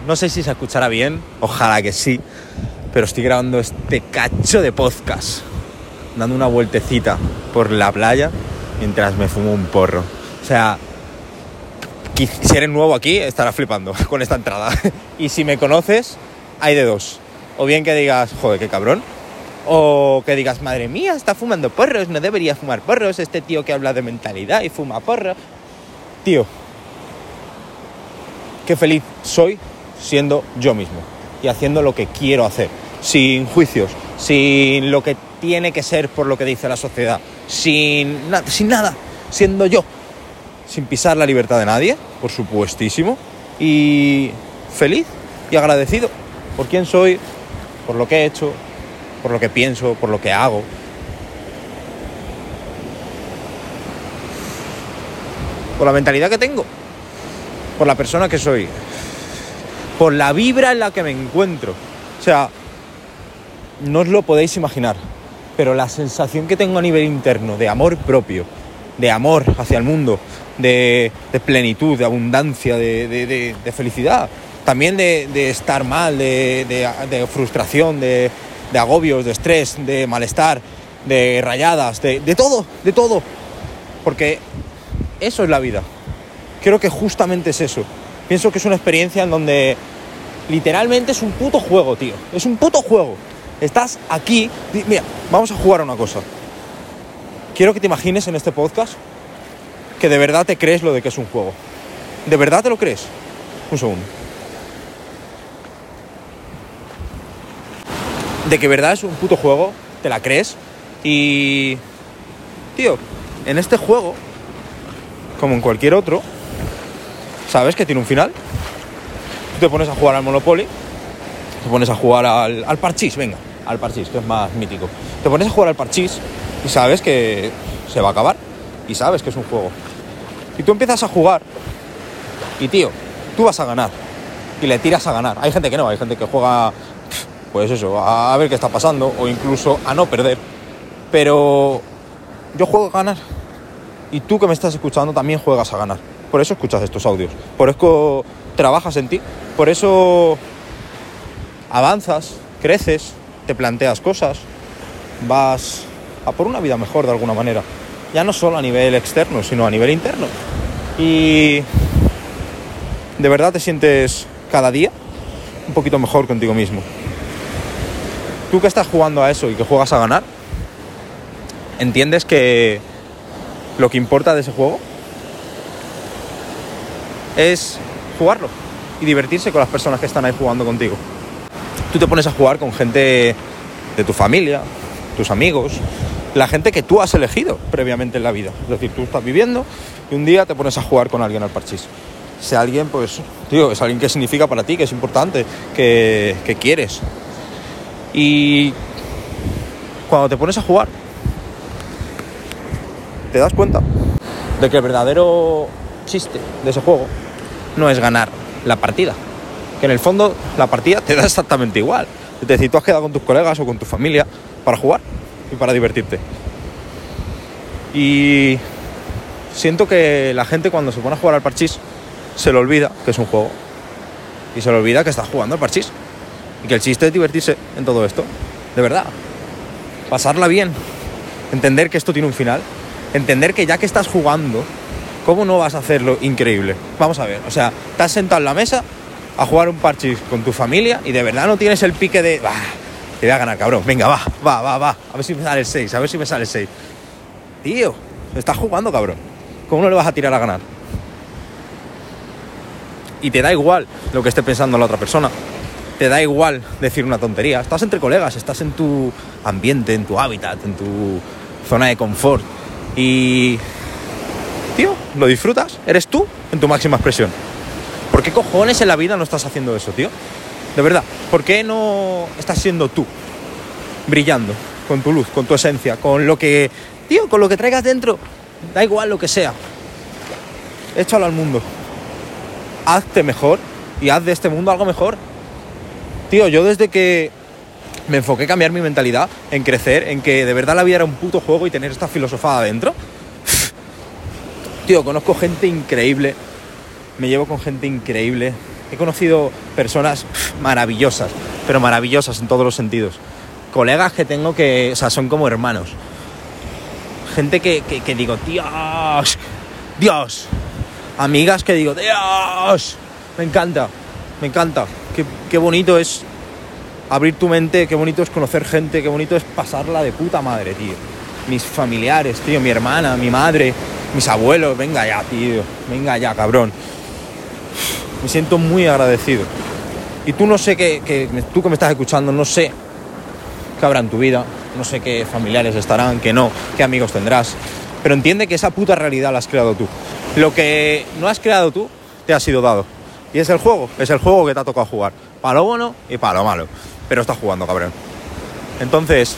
No sé si se escuchará bien, ojalá que sí, pero estoy grabando este cacho de podcast, dando una vueltecita por la playa mientras me fumo un porro. O sea, si eres nuevo aquí, estarás flipando con esta entrada. Y si me conoces, hay de dos. O bien que digas, joder, qué cabrón. O que digas, madre mía, está fumando porros, no debería fumar porros, este tío que habla de mentalidad y fuma porros. Tío, qué feliz soy siendo yo mismo y haciendo lo que quiero hacer, sin juicios, sin lo que tiene que ser por lo que dice la sociedad, sin nada, siendo yo, sin pisar la libertad de nadie, por supuestísimo, y feliz y agradecido por quién soy, por lo que he hecho, por lo que pienso, por lo que hago. Por la mentalidad que tengo, por la persona que soy, por la vibra en la que me encuentro. O sea, no os lo podéis imaginar, pero la sensación que tengo a nivel interno de amor propio, de amor hacia el mundo, de plenitud, de abundancia, de felicidad, también de estar mal, de frustración, de agobios, de estrés, de malestar, de rayadas, de todo, porque eso es la vida. Creo que justamente es eso. Pienso que es una experiencia en donde literalmente es un puto juego, tío. Es un puto juego. Estás aquí. Mira, vamos a jugar a una cosa. Quiero que te imagines en este podcast que de verdad te crees lo de que es un juego. ¿De verdad te lo crees? Un segundo. De que verdad es un puto juego, te la crees. Y, tío, en este juego, como en cualquier otro, sabes que tiene un final. Tú te pones a jugar al Monopoly, te pones a jugar al parchís, venga, al parchís, que es más mítico. Te pones a jugar al parchís y sabes que se va a acabar y sabes que es un juego. Y tú empiezas a jugar y, tío, tú vas a ganar y le tiras a ganar. Hay gente que no, hay gente que juega, pues eso, a ver qué está pasando o incluso a no perder. Pero yo juego a ganar y tú que me estás escuchando también juegas a ganar. Por eso escuchas estos audios, por eso trabajas en ti, por eso avanzas, creces, te planteas cosas, vas a por una vida mejor de alguna manera, ya no solo a nivel externo, sino a nivel interno. Y de verdad te sientes cada día un poquito mejor contigo mismo. Tú que estás jugando a eso y que juegas a ganar, entiendes que lo que importa de ese juego es jugarlo y divertirse con las personas que están ahí jugando contigo. Tú te pones a jugar con gente de tu familia, tus amigos, la gente que tú has elegido previamente en la vida. Es decir, tú estás viviendo y un día te pones a jugar con alguien al parchís. Ese alguien, pues, tío, es alguien que significa para ti, que es importante, que quieres. Y cuando te pones a jugar, te das cuenta de que el verdadero chiste de ese juego no es ganar la partida, que en el fondo la partida te da exactamente igual. Es decir, tú has quedado con tus colegas o con tu familia para jugar y para divertirte. Y siento que la gente cuando se pone a jugar al parchís se le olvida que es un juego y se le olvida que está jugando al parchís y que el chiste es divertirse en todo esto, de verdad, pasarla bien, entender que esto tiene un final, entender que ya que estás jugando, ¿cómo no vas a hacerlo increíble? Vamos a ver, o sea, te has sentado en la mesa a jugar un parchís con tu familia y de verdad no tienes el pique de te voy a ganar, cabrón, venga, va, a ver si me sale el 6, Tío, estás jugando, cabrón, ¿cómo no le vas a tirar a ganar? Y te da igual lo que esté pensando la otra persona, te da igual decir una tontería, estás entre colegas, estás en tu ambiente, en tu hábitat, en tu zona de confort y, tío, lo disfrutas, eres tú en tu máxima expresión. ¿Por qué cojones en la vida no estás haciendo eso, tío? De verdad, ¿por qué no estás siendo tú, brillando, con tu luz, con tu esencia, con lo que, tío, con lo que traigas dentro? Da igual lo que sea, échalo al mundo, hazte mejor y haz de este mundo algo mejor. Tío, yo desde que me enfoqué en cambiar mi mentalidad, en crecer, en que de verdad la vida era un puto juego y tener esta filosofada adentro, tío, conozco gente increíble, me llevo con gente increíble, He conocido personas maravillosas, pero maravillosas en todos los sentidos. Colegas que tengo que, o sea, son como hermanos. Gente que digo, Dios. Amigas que digo, Dios. Me encanta. Qué bonito es abrir tu mente, qué bonito es conocer gente, qué bonito es pasarla de puta madre, tío. Mis familiares, tío, mi hermana, mi madre, mis abuelos, venga ya, tío. Venga ya, cabrón. Me siento muy agradecido. Y tú no sé tú que me estás escuchando, no sé qué habrá en tu vida, no sé qué familiares estarán, qué no, qué amigos tendrás, pero entiende que esa puta realidad la has creado tú. Lo que no has creado tú te ha sido dado. Y es el juego que te ha tocado jugar. Para lo bueno y para lo malo. Pero estás jugando, cabrón. Entonces,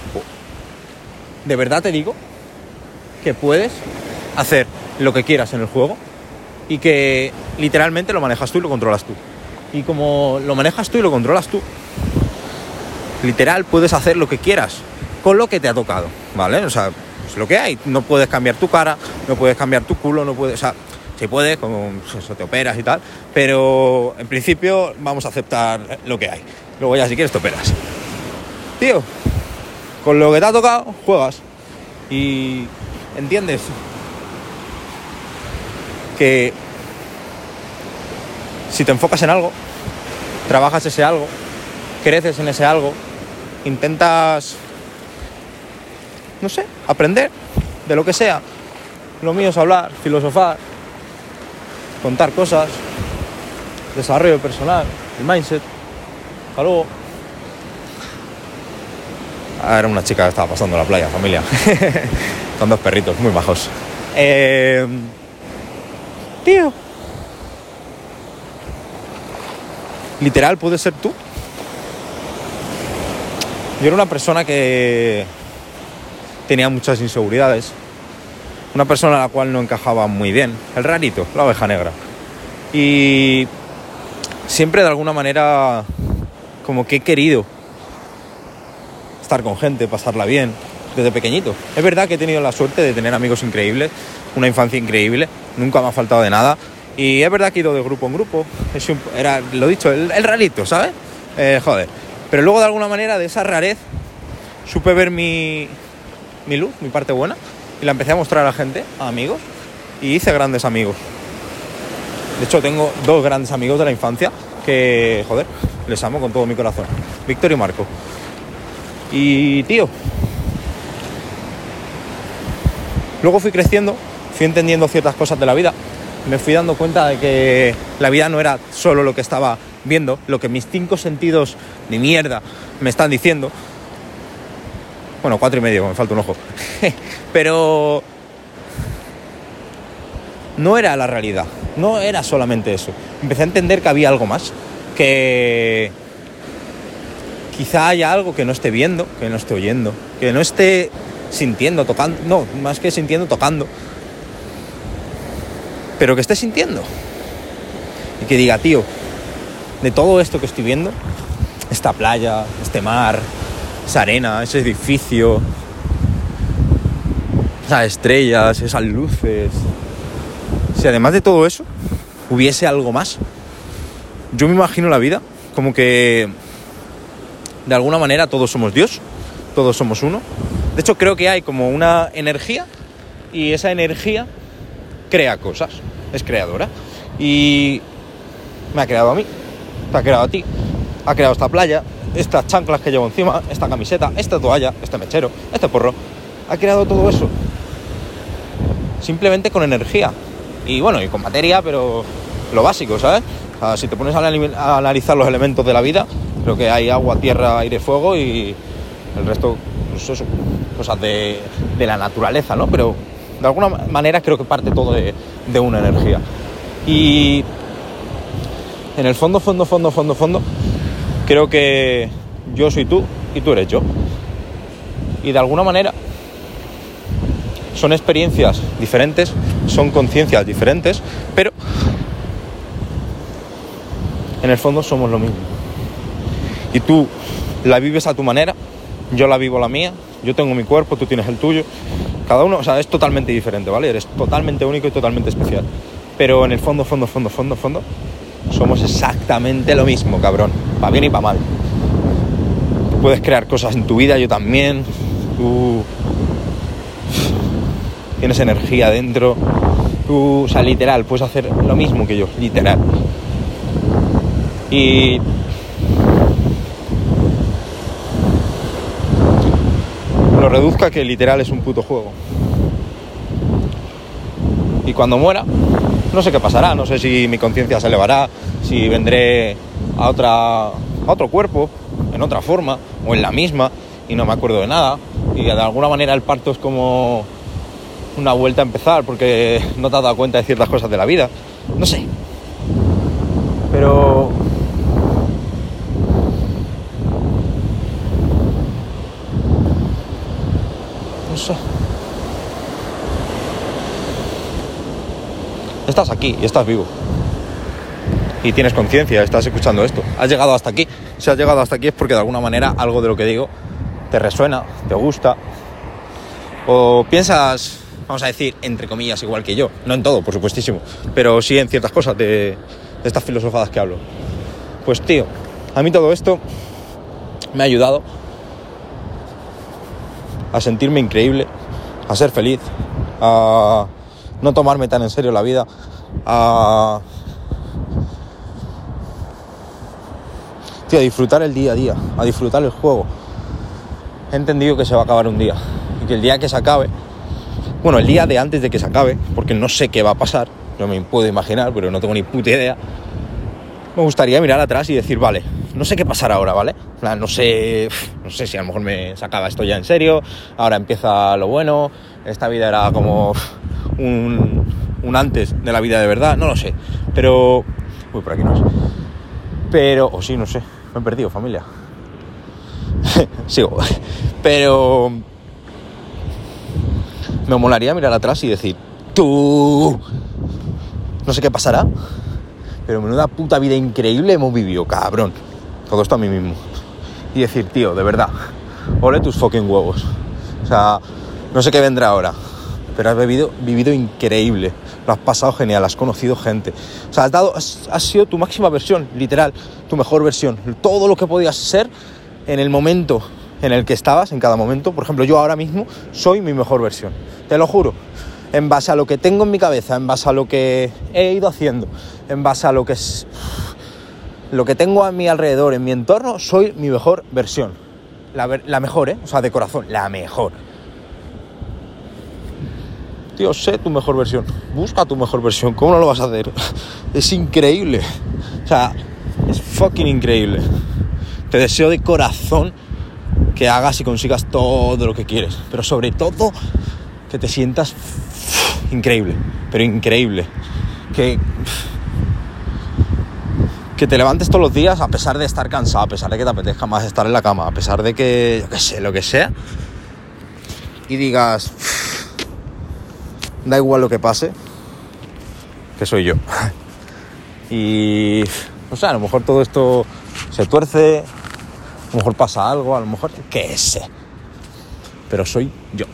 de verdad te digo que puedes hacer lo que quieras en el juego y que literalmente lo manejas tú y lo controlas tú. Y como lo manejas tú y lo controlas tú, literal puedes hacer lo que quieras con lo que te ha tocado, ¿vale? O sea, es lo que hay. No puedes cambiar tu cara, no puedes cambiar tu culo, no puedes... O sea, sí puedes, como eso, te operas y tal, pero en principio vamos a aceptar lo que hay. Luego ya si quieres te operas. Tío, con lo que te ha tocado, juegas. Y entiendes que si te enfocas en algo, trabajas ese algo, creces en ese algo, intentas, no sé, aprender de lo que sea. Lo mío es hablar, filosofar, contar cosas, desarrollo personal, el mindset. Hasta luego. Era una chica que estaba pasando la playa, familia. Son dos perritos muy majos. Tío, literal puedes ser tú. Yo era una persona que tenía muchas inseguridades, una persona a la cual no encajaba muy bien, el rarito, la oveja negra, y siempre de alguna manera como que he querido estar con gente, pasarla bien desde pequeñito. Es verdad que he tenido la suerte de tener amigos increíbles, una infancia increíble, nunca me ha faltado de nada, y es verdad que he ido de grupo en grupo, era, lo dicho, el rarito, ¿sabes? Joder. Pero luego de alguna manera de esa rarez supe ver mi luz, mi parte buena, y la empecé a mostrar a la gente, a amigos, y hice grandes amigos. De hecho tengo dos grandes amigos de la infancia que, joder, les amo con todo mi corazón, Víctor y Marco. Y tío, luego fui creciendo, fui entendiendo ciertas cosas de la vida, me fui dando cuenta de que la vida no era solo lo que estaba viendo, lo que mis 5 sentidos de mierda me están diciendo. Bueno, 4,5, me falta un ojo. Pero no era la realidad, no era solamente eso. Empecé a entender que había algo más, que quizá haya algo que no esté viendo, que no esté oyendo, que no esté sintiendo, tocando, no, más que sintiendo, tocando, pero que esté sintiendo. Y que diga, tío, de todo esto que estoy viendo, esta playa, este mar, esa arena, ese edificio, esas estrellas, esas luces, si además de todo eso hubiese algo más, yo me imagino la vida como que de alguna manera todos somos Dios, todos somos uno. De hecho creo que hay como una energía y esa energía crea cosas, es creadora, y me ha creado a mí, te ha creado a ti, ha creado esta playa, estas chanclas que llevo encima, esta camiseta, esta toalla, este mechero, este porro, ha creado todo eso simplemente con energía y bueno, y con materia, pero lo básico, ¿sabes? O sea, si te pones a analizar los elementos de la vida, creo que hay agua, tierra, aire, fuego y el resto, pues eso, cosas de la naturaleza, ¿no? Pero de alguna manera creo que parte todo de una energía. Y en el fondo, creo que yo soy tú y tú eres yo. Y de alguna manera son experiencias diferentes, son conciencias diferentes, pero en el fondo somos lo mismo. Y tú la vives a tu manera, yo la vivo a la mía, yo tengo mi cuerpo, tú tienes el tuyo. Cada uno, o sea, es totalmente diferente, ¿vale? Eres totalmente único y totalmente especial. Pero en el fondo, somos exactamente lo mismo, cabrón, para bien y para mal. Tú puedes crear cosas en tu vida, yo también. Tú tienes energía dentro. Tú, o sea, literal, puedes hacer lo mismo que yo, literal. Y lo reduzca que literal es un puto juego. Y cuando muera, no sé qué pasará, no sé si mi conciencia se elevará, si vendré a otro cuerpo, en otra forma, o en la misma, y no me acuerdo de nada. Y de alguna manera el parto es como una vuelta a empezar, porque no te has dado cuenta de ciertas cosas de la vida. No sé. Pero no sé. Estás aquí y estás vivo. Y tienes conciencia, estás escuchando esto. Has llegado hasta aquí. Si has llegado hasta aquí es porque de alguna manera algo de lo que digo te resuena, te gusta. O piensas, vamos a decir, entre comillas, igual que yo. No en todo, por supuestísimo. Pero sí en ciertas cosas de estas filosofadas que hablo. Pues tío, a mí todo esto me ha ayudado a sentirme increíble, a ser feliz, a no tomarme tan en serio la vida, a disfrutar el día a día, a disfrutar el juego. He entendido que se va a acabar un día y que el día que se acabe, bueno, el día de antes de que se acabe, porque no sé qué va a pasar, no me puedo imaginar, pero no tengo ni puta idea, me gustaría mirar atrás y decir, vale, no sé qué pasará ahora, ¿vale? No sé si a lo mejor se acaba esto ya en serio, ahora empieza lo bueno, esta vida era como un antes de la vida de verdad, no lo sé, pero... Uy, por aquí no es. Pero... O sí, no sé, me he perdido, familia. Sigo. Pero... me molaría mirar atrás y decir, tú... No sé qué pasará, pero menuda puta vida increíble hemos vivido, cabrón. Todo esto a mí mismo. Y decir, tío, de verdad, ole tus fucking huevos. O sea, no sé qué vendrá ahora, pero has vivido increíble. Lo has pasado genial, has conocido gente. O sea, has sido tu máxima versión, literal, tu mejor versión. Todo lo que podías ser en el momento en el que estabas, en cada momento. Por ejemplo, yo ahora mismo soy mi mejor versión. Te lo juro. En base a lo que tengo en mi cabeza, en base a lo que he ido haciendo, en base a lo que tengo a mi alrededor, en mi entorno, soy mi mejor versión. La mejor, o sea, de corazón, la mejor. Tío, sé tu mejor versión. Busca tu mejor versión. ¿Cómo no lo vas a hacer? Es increíble. O sea, es fucking increíble. Te deseo de corazón que hagas y consigas todo lo que quieres. Pero sobre todo, que te sientas increíble. Pero increíble. Que te levantes todos los días a pesar de estar cansado, a pesar de que te apetezca más estar en la cama, a pesar de que, yo qué sé, lo que sea. Y digas... Da igual lo que pase, que soy yo. Y, no sé, a lo mejor todo esto se tuerce, a lo mejor pasa algo, a lo mejor, qué sé. Pero soy yo.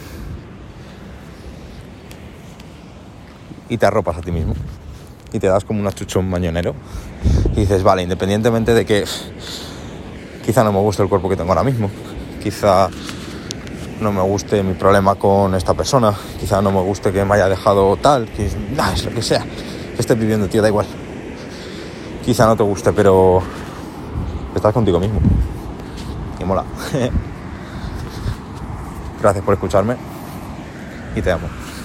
Y te arropas a ti mismo. Y te das como un achuchón mañonero. Y dices, vale, independientemente de que quizá no me guste el cuerpo que tengo ahora mismo, quizá no me guste mi problema con esta persona, quizá no me guste que me haya dejado tal, que es lo que sea que estés viviendo, tío, da igual. Quizá no te guste, pero estás contigo mismo y mola. Gracias por escucharme y te amo.